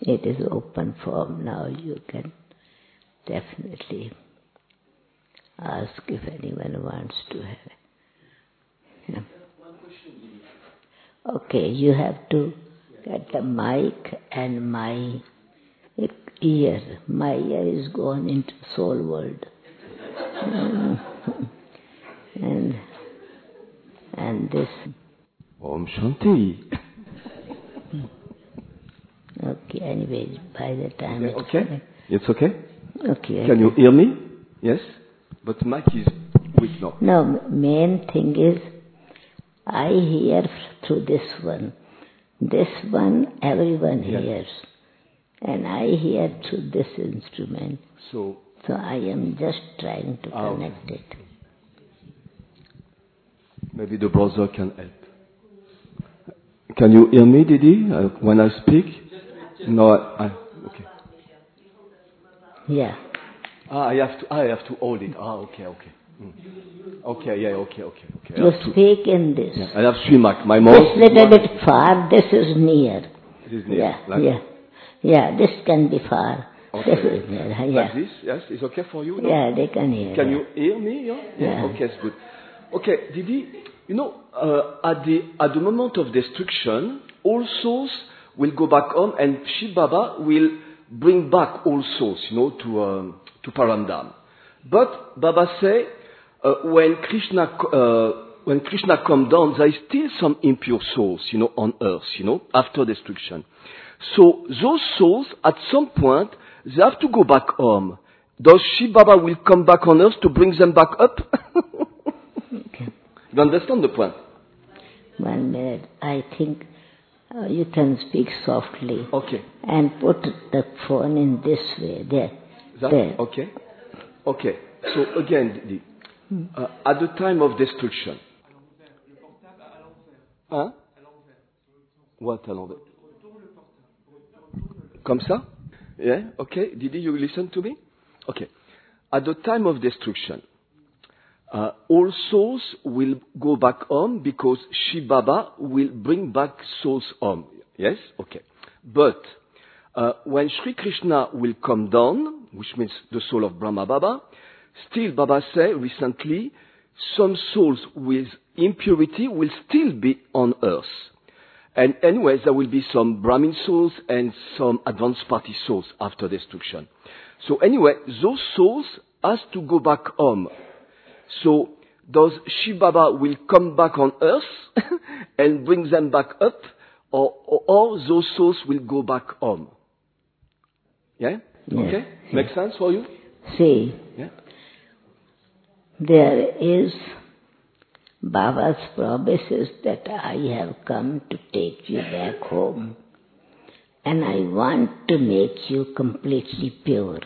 It is open form now. You can definitely ask if anyone wants to have it. Yeah. Okay, you have to get the mic and my ear. My ear is gone into soul world. And this. Om Shanti. Okay, anyway, by the time Okay? It's okay? Okay. Can you hear me? Yes? But mic is weak now. No, main thing is, I hear through this one. This one, everyone hears. And I hear through this instrument. So I am just trying to connect it. Maybe the brother can help. Can you hear me, Didi, when I speak? No, okay. Yeah. I have to hold it. Okay. Okay, yeah, okay. You speak in this. Yeah, I have three mic. My mouth. This little bit far, this is near. It is near. Yeah, this can be far. Okay. This is near. Yeah. Like this, yes? It's okay for you? No? Yeah, they can hear. Can you hear me? Yeah? Okay, it's good. Okay, Didi, at the moment of destruction, all souls will go back home, and Shiv Baba will bring back all souls, to Paramdam. But Baba say, when Krishna come down, there is still some impure souls, on earth, after destruction. So those souls, at some point, they have to go back home. Does Shiv Baba will come back on earth to bring them back up? Okay. You understand the point? 1 minute. I think you can speak softly. Okay. And put the phone in this way. There. Okay. Okay. So again, at the time of destruction. Hein? What à l'envers? Comme ça? Yeah? Okay. Did you listen to me? Okay. At the time of destruction, all souls will go back home because Shiv Baba will bring back souls home. Yes? Okay. But when Sri Krishna will come down, which means the soul of Brahma Baba, still Baba said recently, some souls with impurity will still be on earth. And anyways, there will be some Brahmin souls and some advanced party souls after destruction. So anyway, those souls has to go back home. So does Shiv Baba will come back on earth and bring them back up, or those souls will go back home? Yeah? Okay? Makes sense for you? See, there is Baba's promises that I have come to take you back home, and I want to make you completely pure.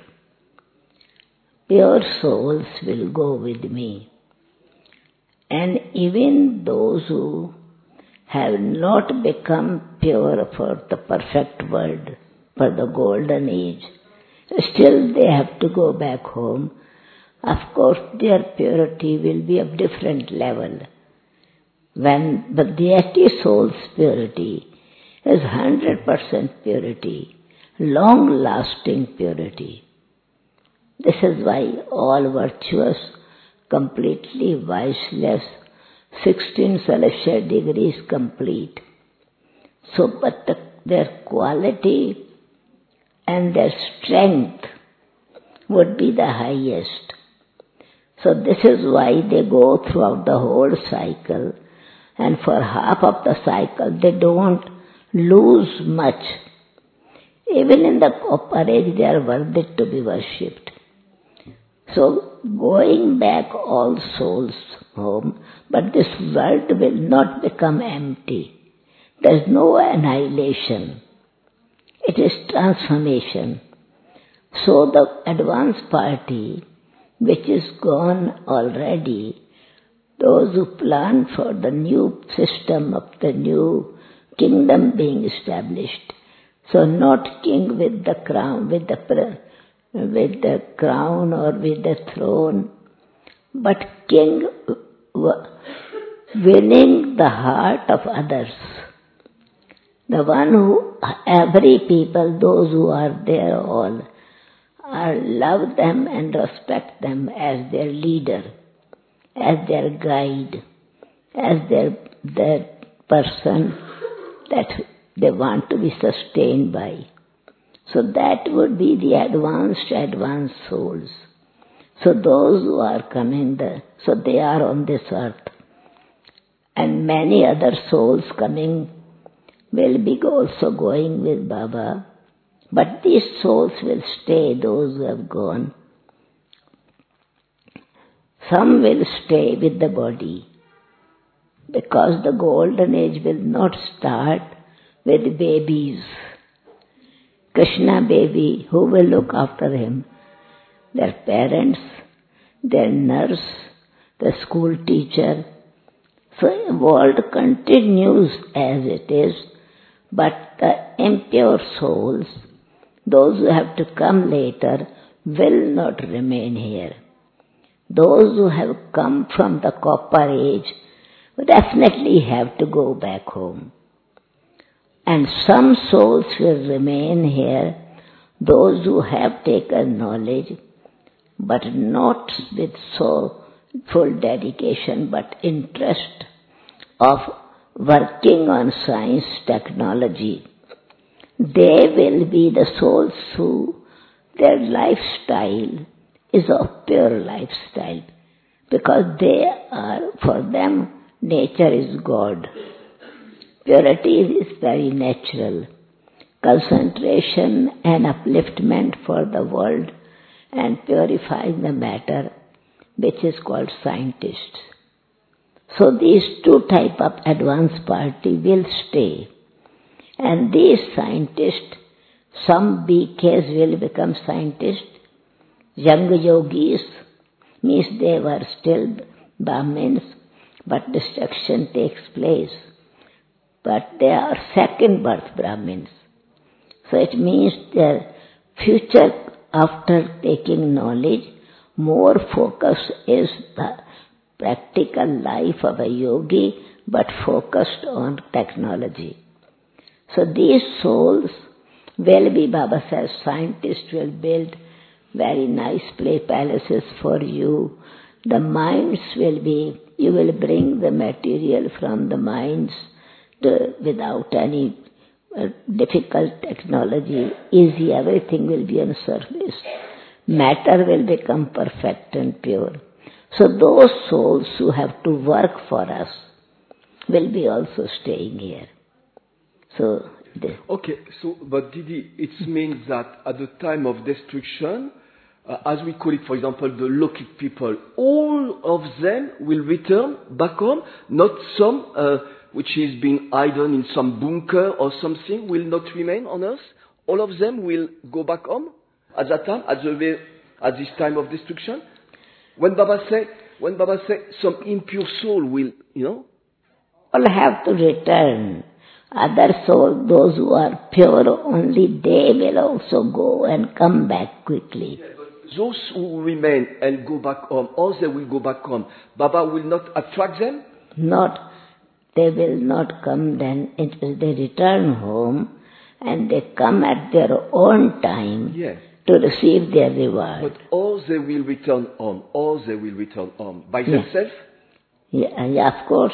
Pure souls will go with me. And even those who have not become pure for the perfect world, for the golden age, still they have to go back home. Of course, their purity will be of different level. When the deity soul's purity is 100% purity, long-lasting purity. This is why all virtuous, completely viceless, 16 celestial degrees complete. So, but their quality and their strength would be the highest. So this is why they go throughout the whole cycle, and for half of the cycle they don't lose much. Even in the upper age they are worthy to be worshipped. So going back all souls home, but this world will not become empty. There is no annihilation. It is transformation. So the advanced party, which is gone already, those who plan for the new system of the new kingdom being established. So not king with the crown, with the crown or with the throne, but king winning the heart of others. The one who, every people, those who are there all, are love them and respect them as their leader, as their guide, as their person that they want to be sustained by. So that would be the advanced souls. So those who are coming there, so they are on this earth. And many other souls coming will be also going with Baba. But these souls will stay, those who have gone. Some will stay with the body, because the golden age will not start with babies. Krishna baby, who will look after him? Their parents, their nurse, the school teacher. So the world continues as it is, but the impure souls, those who have to come later, will not remain here. Those who have come from the copper age definitely have to go back home. And some souls will remain here, those who have taken knowledge, but not with so full dedication, but interest of working on science, technology. They will be the souls who their lifestyle is of pure lifestyle, because they are, for them, nature is God. Purity is very natural. Concentration and upliftment for the world and purifying the matter, which is called scientists. So these two type of advanced party will stay. And these scientists, some BKs will become scientists. Young yogis, means they were still Brahmins, but destruction takes place. But they are second birth Brahmins. So it means their future after taking knowledge, more focus is the practical life of a yogi, but focused on technology. So these souls will be, Baba says, scientists will build very nice play palaces for you. The mines will be, you will bring the material from the mines without any difficult technology, easy, everything will be on surface. Matter will become perfect and pure. So those souls who have to work for us will be also staying here. So okay, so but Didi, it means that at the time of destruction, as we call it, for example, the Lokik people, all of them will return back home, not some which is being hidden in some bunker or something will not remain on earth. All of them will go back home at that time, at this time of destruction. When Baba say some impure soul will, all have to return. Other souls, those who are pure, only they will also go and come back quickly. Yeah, but those who remain and go back home, or they will go back home, Baba will not attract them? They will not come then. They return home and they come at their own time to receive their reward. But all they will return home. By themselves? Yeah, of course.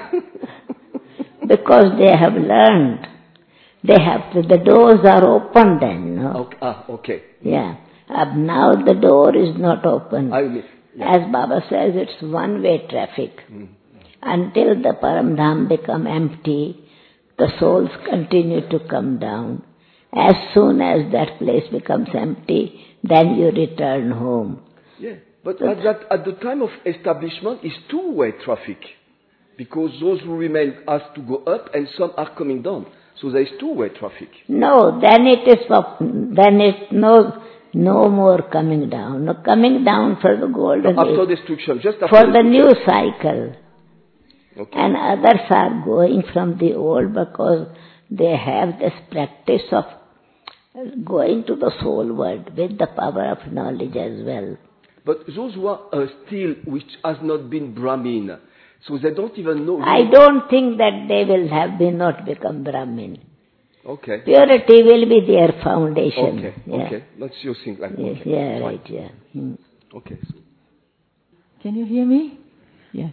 Because they have learned. The doors are open then, no? Okay. Yeah. Now the door is not open. As Baba says, it's one-way traffic. Until the Paramdham become empty, the souls continue to come down. As soon as that place becomes empty, then you return home. Yeah, but at the time of establishment, it's two-way traffic. Because those who remain have to go up and some are coming down. So there is two-way traffic. No, then it's no more coming down. No, coming down for the golden after age. Destruction, just after for the destruction. new cycle. Okay. And others are going from the old because they have this practice of going to the soul world with the power of knowledge as well. But those who are still, which has not been Brahmin, so they don't even know. I don't think that they will have not become Brahmin. Okay. Purity will be their foundation. Okay. Yeah. Okay. That's your thing. Like, Yes, okay. yeah, Fine. right, yeah. Okay. Can you hear me? Yes.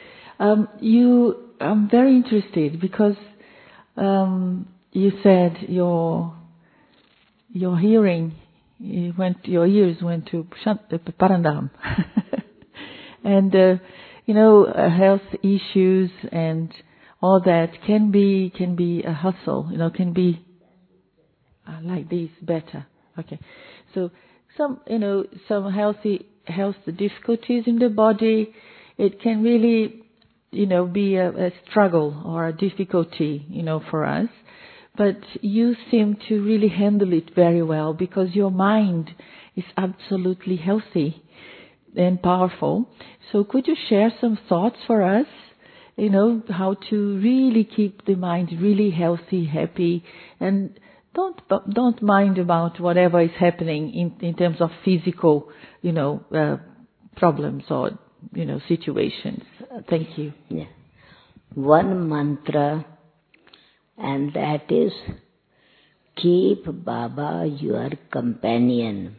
I'm very interested because you said your hearing, your ears went to Parandam, and health issues and all that can be a hustle. Can be like this better. Okay, so some health difficulties in the body, it can really be a struggle or a difficulty for us. But you seem to really handle it very well because your mind is absolutely healthy and powerful. So could you share some thoughts for us, how to really keep the mind really healthy, happy, and don't mind about whatever is happening in terms of physical, problems or, situations. Thank you. Yeah. One mantra, and that is, keep Baba your companion.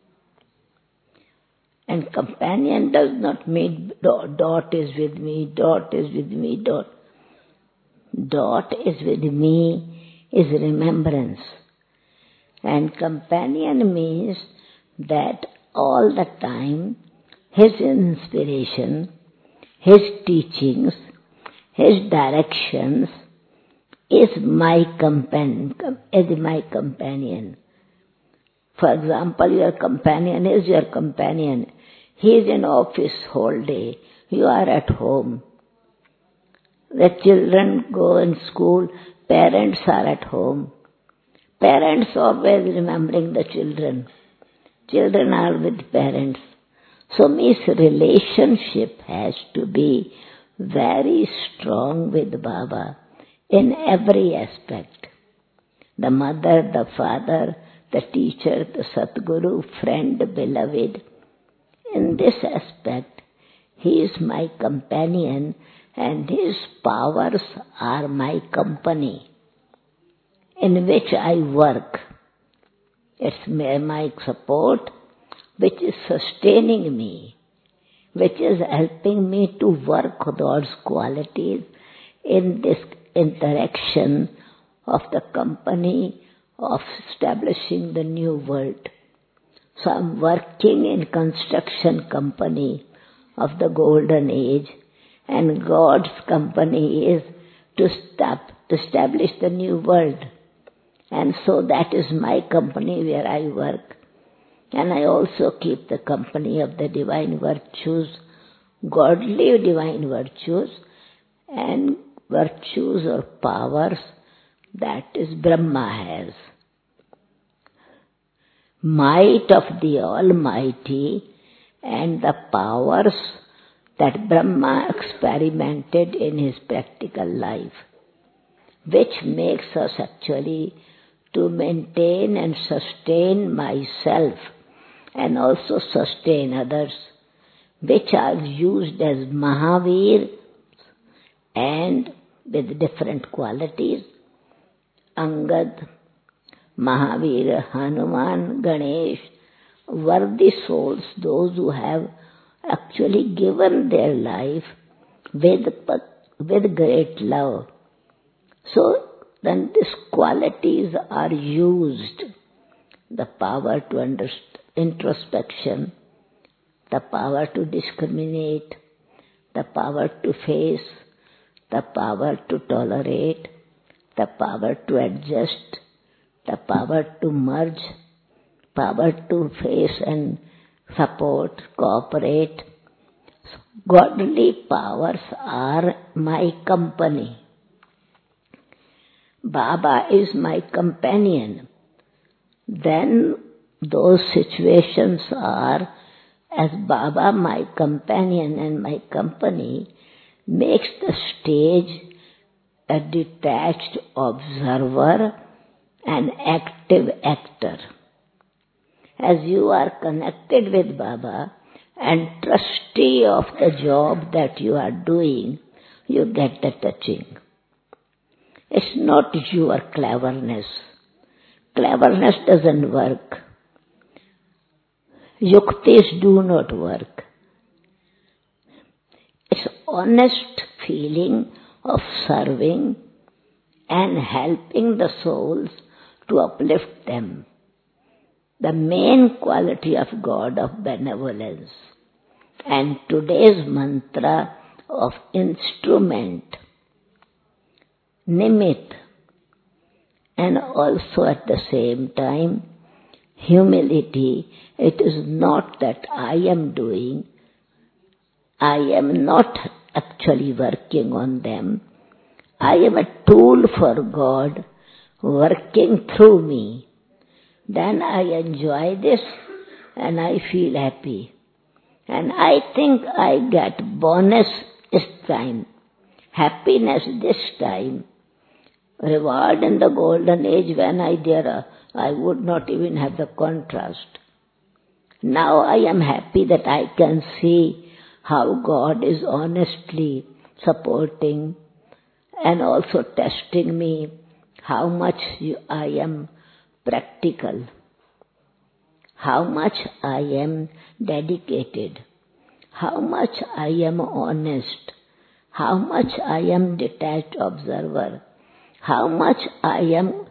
And companion does not mean dot is with me, dot is with me, dot. Dot is with me is remembrance. And companion means that all the time his inspiration, his teachings, his directions is my companion. For example, your companion is your companion. He is in office whole day. You are at home. The children go in school. Parents are at home. Parents always remembering the children. Children are with parents. So means relationship has to be very strong with Baba in every aspect. The mother, the father, the teacher, the Satguru, friend, beloved. In this aspect, he is my companion and his powers are my company in which I work. It's my support which is sustaining me, which is helping me to work those qualities in this interaction of the company of establishing the new world. So I'm working in construction company of the golden age, and God's company is to establish the new world. And so that is my company where I work. And I also keep the company of the divine virtues, godly divine virtues, and virtues or powers that is Brahma has. Might of the Almighty and the powers that Brahma experimented in his practical life, which makes us actually to maintain and sustain myself and also sustain others, which are used as Mahavir and with different qualities. Angad, Mahavir, Hanuman, Ganesh, worthy souls, those who have actually given their life with great love. So then these qualities are used, the power to understand introspection, the power to discriminate, the power to face, the power to tolerate, the power to adjust, the power to merge, power to face and support, cooperate. Godly powers are my company. Baba is my companion. Then those situations are, as Baba my companion and my company, makes the stage a detached observer and active actor. As you are connected with Baba and trustee of the job that you are doing, you get the touching. It's not your cleverness. Cleverness doesn't work. Yuktis do not work. It's honest feeling of serving and helping the souls to uplift them. The main quality of God of benevolence. And today's mantra of instrument, nimit, and also at the same time humility. It is not that I am doing, I am not actually working on them. I am a tool for God working through me. Then I enjoy this and I feel happy. And I think I get bonus this time, happiness this time, reward in the golden age when I would not even have the contrast. Now I am happy that I can see how God is honestly supporting and also testing me, how much I am practical, how much I am dedicated, how much I am honest, how much I am detached observer, how much I am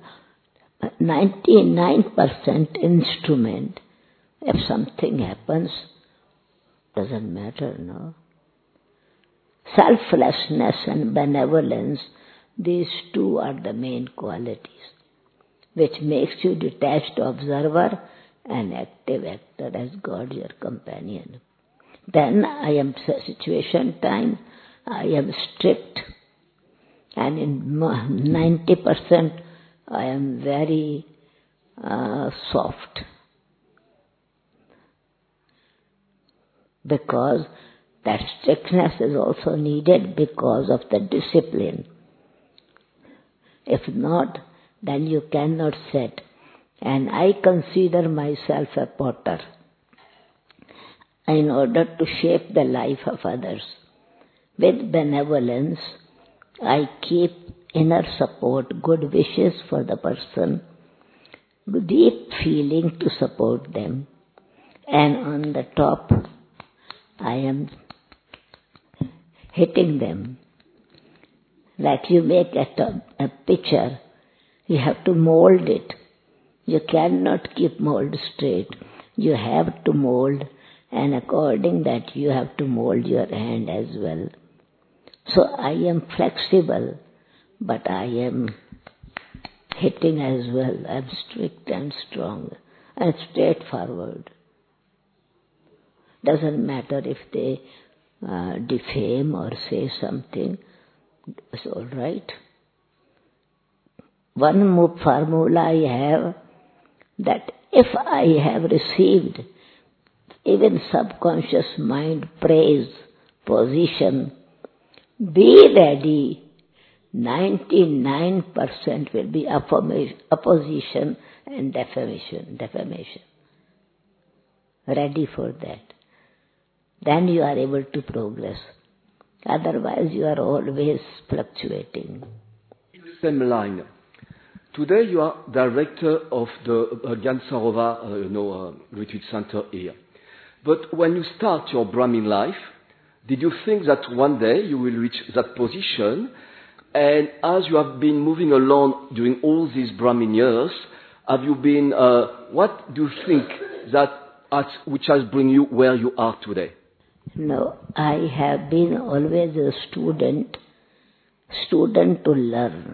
99% instrument. If something happens, doesn't matter, no? Selflessness and benevolence, these two are the main qualities which makes you detached observer and active actor as God your companion. Then I am situation time, I am strict, and in 90% I am very soft. Because that strictness is also needed because of the discipline. If not, then you cannot set. And I consider myself a potter in order to shape the life of others. With benevolence, I keep inner support, good wishes for the person, deep feeling to support them. And on the top, I am hitting them. Like you make a picture, you have to mold it. You cannot keep mold straight. You have to mold, and according that you have to mold your hand as well. So I am flexible, but I am hitting as well. I am strict and strong and straightforward. Doesn't matter if they defame or say something, it's all right. One formula I have, that if I have received even subconscious mind praise, position, be ready, 99% will be opposition and defamation. Ready for that. Then you are able to progress. Otherwise you are always fluctuating. Same line. Today you are director of the Gyan Sarovar retreat center here. But when you start your Brahmin life, did you think that one day you will reach that position? And as you have been moving along during all these Brahmin years, have you been, what do you think which has bring you where you are today? No, I have been always a student to learn.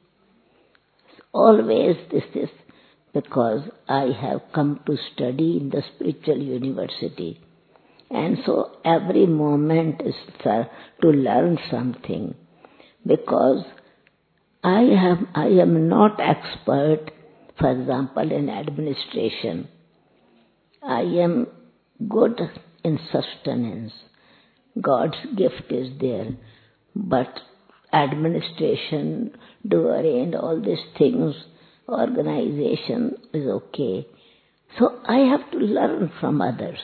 Always this is because I have come to study in the spiritual university. And so every moment is to learn something. Because I am not expert, for example, in administration. I am good in sustenance. God's gift is there. But administration, doing all these things, organization is okay. So I have to learn from others.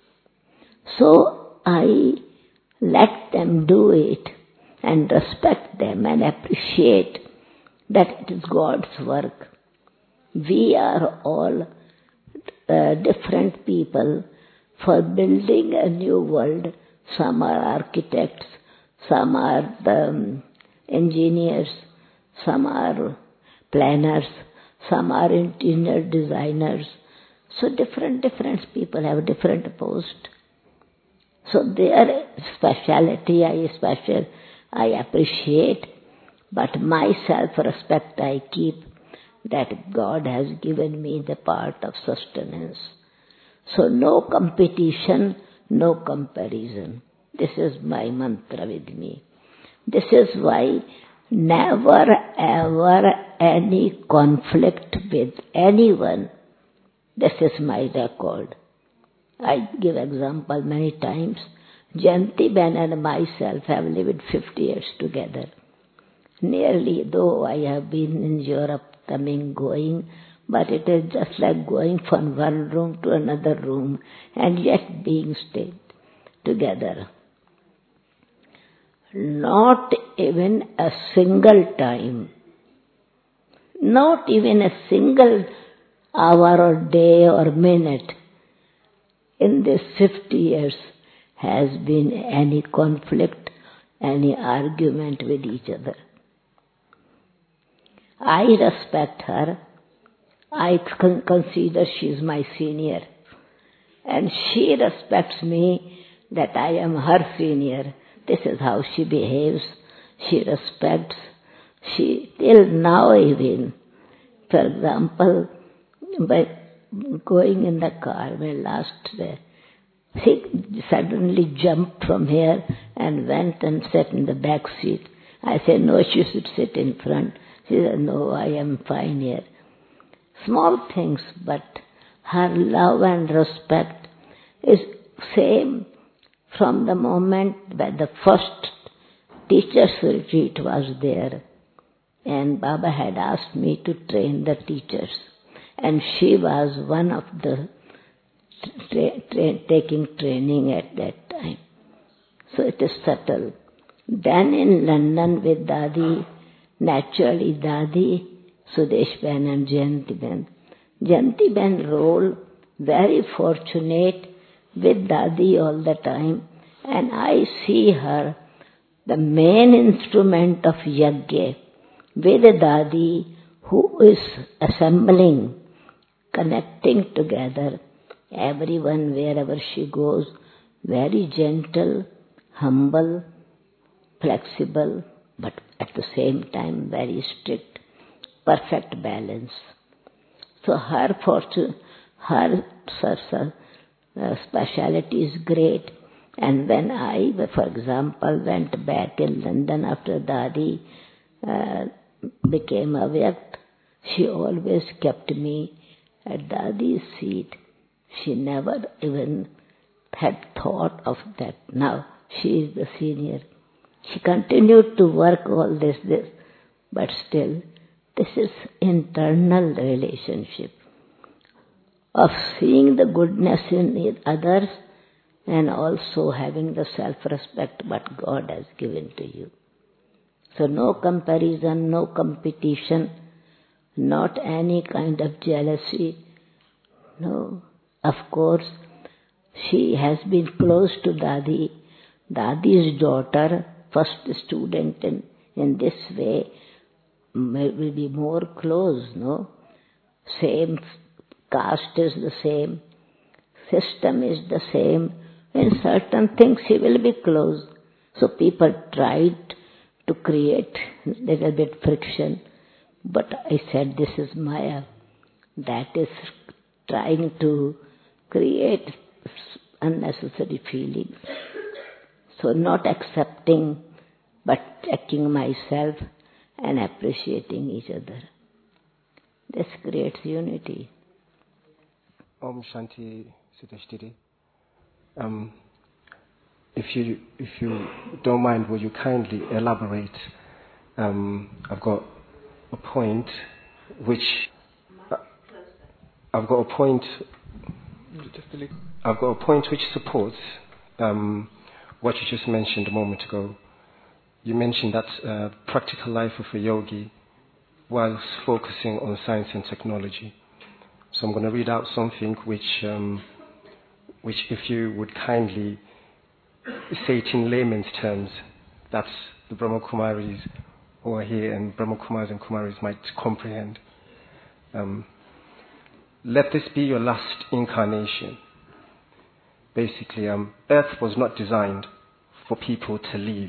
So I let them do it and respect them and appreciate that it is God's work. We are all different people for building a new world. Some are architects, some are the engineers, some are planners, some are interior designers. So different people have different posts. So their speciality I appreciate, but my self-respect I keep, that God has given me the part of sustenance. So no competition, no comparison. This is my mantra with me. This is why never ever any conflict with anyone. This is my record. I give example many times. Jayanti Ben and myself have lived 50 years together. Nearly, though I have been in Europe, coming, going, but it is just like going from one room to another room and yet being stayed together. Not even a single time, not even a single hour or day or minute in this 50 years has been any conflict, any argument with each other. I respect her. I consider she is my senior. And she respects me that I am her senior. This is how she behaves. She respects. She, till now even, for example, by going in the car, when last day, she suddenly jumped from here and went and sat in the back seat. I said, no, she should sit in front. She said, no, I am fine here. Small things, but her love and respect is same from the moment when the first teacher's retreat was there. And Baba had asked me to train the teachers. And she was one of the taking training at that time. So it is subtle. Then in London with Dadi, naturally Dadi, Sudesh Ben and Jayanti Ben. Jayanti Ben role, very fortunate with Dadi all the time. And I see her, the main instrument of Yajna, with Dadi, who is assembling, connecting together everyone wherever she goes, very gentle, humble, flexible, but at the same time very strict, perfect balance. So her fortune, her speciality is great. And when I, for example, went back in London after Dadi became avyakt, she always kept me at Dadi's seat. She never even had thought of that. Now she is the senior. She continued to work all this, but still, this is internal relationship of seeing the goodness in others and also having the self-respect what God has given to you. So no comparison, no competition, not any kind of jealousy. No. Of course, she has been close to Dadi. Dadi's daughter, first student in this way, will be more close, no? Same caste is the same, system is the same. In certain things she will be close. So people tried to create little bit friction. But I said, this is Maya. That is trying to create unnecessary feelings. So not accepting, but checking myself and appreciating each other. This creates unity. Om Shanti Sudeshtiri. If you don't mind, will you kindly elaborate? I've got a point which supports what you just mentioned a moment ago. You mentioned that practical life of a yogi whilst focusing on science and technology. So I'm going to read out something which if you would kindly say it in layman's terms, that the Brahma Kumaris who are here and Brahma Kumaris and Kumaris might comprehend. Let this be your last incarnation. Basically, Earth was not designed for people to leave.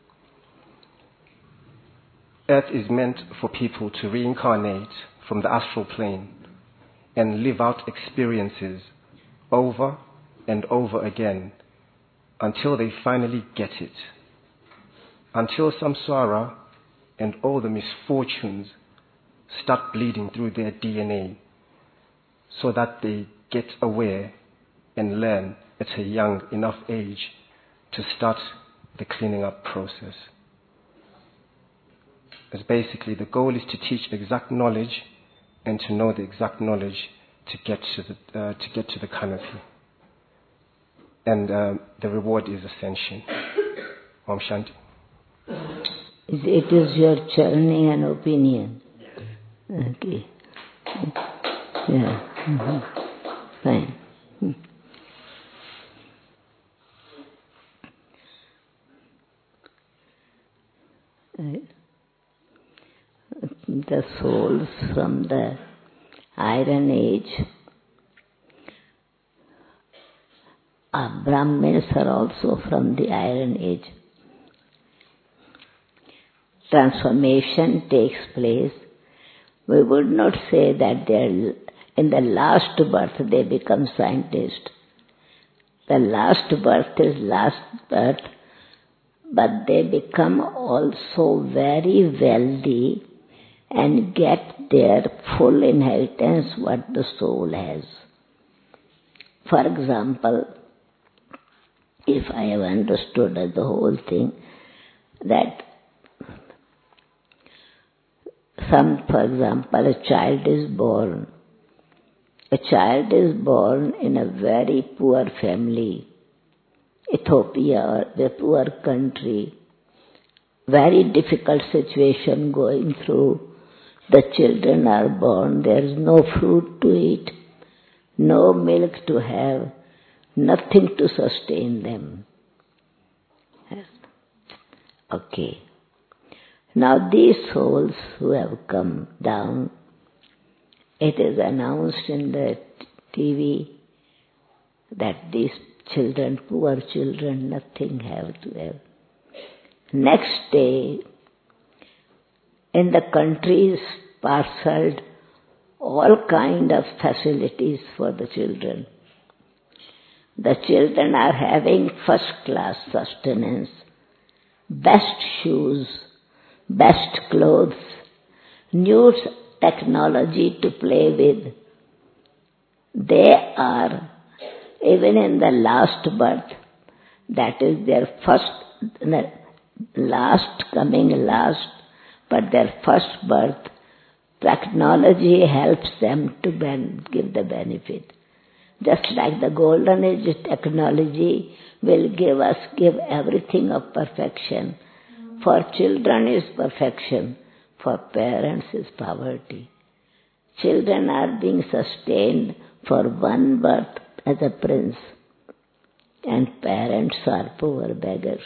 Earth is meant for people to reincarnate from the astral plane and live out experiences over and over again until they finally get it. Until samsara and all the misfortunes start bleeding through their DNA so that they get aware and learn at a young enough age to start the cleaning up process. As basically the goal is to teach exact knowledge and to know the exact knowledge to get to the canopy. And the reward is ascension. Om Shanti. It is your journey and opinion. Okay. Yeah. Mm-hmm. Fine. The souls from the Iron Age, Brahmins are also from the Iron Age. Transformation takes place. We would not say that in the last birth they become scientists. The last birth is last birth, but they become also very wealthy and get their full inheritance what the soul has. For example, if I have understood the whole thing, that for example, a child is born. A child is born in a very poor family, Ethiopia, or a poor country, very difficult situation going through. The children are born, there is no fruit to eat, no milk to have, nothing to sustain them. Yes. Okay. Now these souls who have come down, it is announced in the TV that these children, poor children, nothing have to have. Next day, in the countries parceled all kind of facilities for the children. The children are having first class sustenance, best shoes, best clothes, new technology to play with. They are, even in the last birth, that is their but their first birth, technology helps them to give the benefit. Just like the golden age technology will give everything of perfection. For children is perfection, for parents is poverty. Children are being sustained for one birth as a prince, and parents are poor beggars.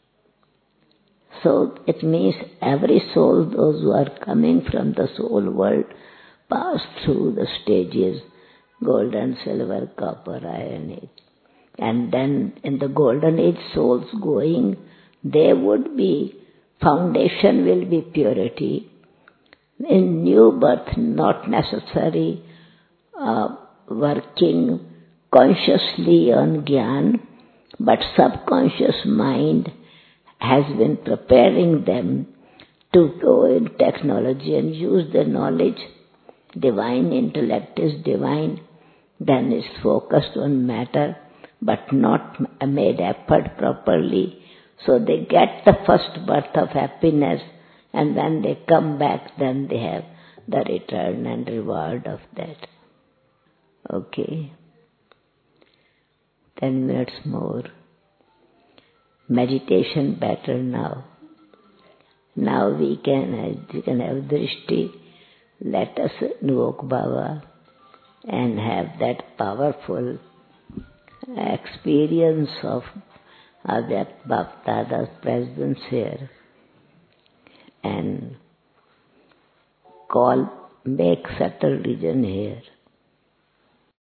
So it means every soul, those who are coming from the soul world, pass through the stages, golden, silver, copper, iron age. And then in the golden age souls going, there would be, foundation will be purity. In new birth, not necessary working consciously on Gyan, but subconscious mind has been preparing them to go in technology and use the knowledge. Divine intellect is divine, then is focused on matter, but not made effort properly. So they get the first birth of happiness, and when they come back, then they have the return and reward of that. Okay. 10 minutes more. Meditation better now. Now you can have drishti let us invoke Baba and have that powerful experience of Avyakt Baptada's presence here and make subtle region here.